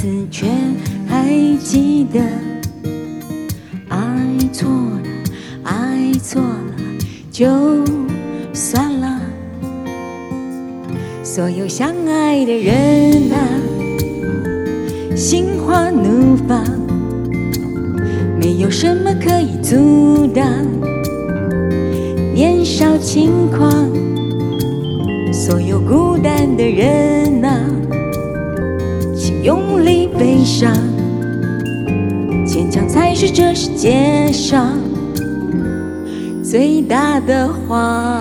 次却还记得，爱错了，爱错了就算了。所有相爱的人啊，心花怒放，没有什么可以阻挡年少轻狂。所有孤单的人啊，请用力悲伤，坚强才是这世界上最大的谎。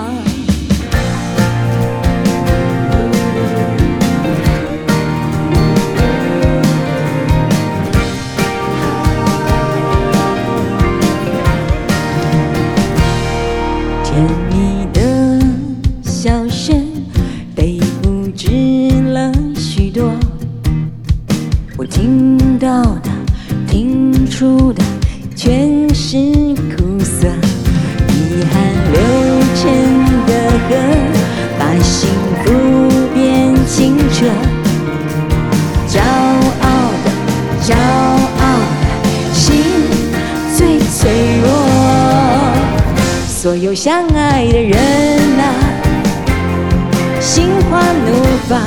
甜蜜的笑声被复制了许多，我听到的听出的全是苦涩，遗憾流成的河，把幸福变清澈。骄傲的骄傲的心最脆弱，所有相爱的人啊，心花怒放，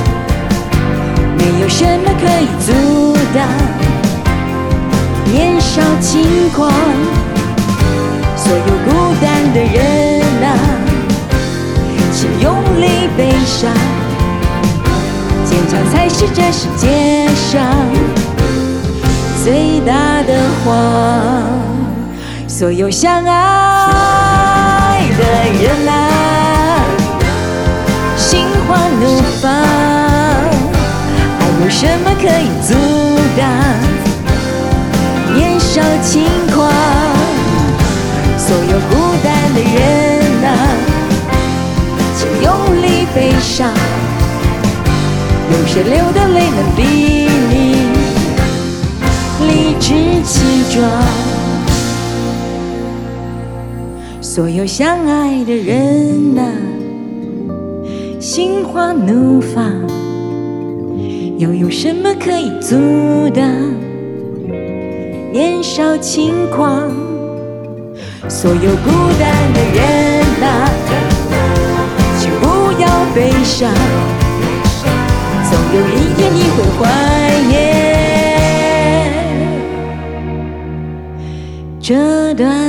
没有什么可以阻挡年少轻狂。所有孤单的人啊，请用力悲伤，坚强才是这世界上最大的谎。所有相爱的人啊，心花怒放，爱有什么可以阻挡年少轻狂。所有孤单的人啊，请用力悲伤，有谁流的泪能比你理直气壮？所有相爱的人啊，心花怒放，又有什么可以阻挡年少轻狂？所有孤单的人啊，请不要悲伤，总有一天你会怀念这段